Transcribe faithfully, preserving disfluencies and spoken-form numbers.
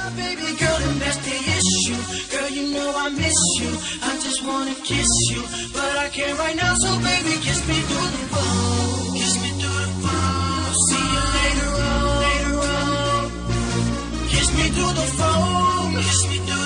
baby girl, and that's the issue. Girl, you know I miss you. I just wanna kiss you, but I can't right now. So baby, kiss me through the phone. Kiss me through the phone. I'll see you later on. Later on. Kiss me through the phone. Kiss me through.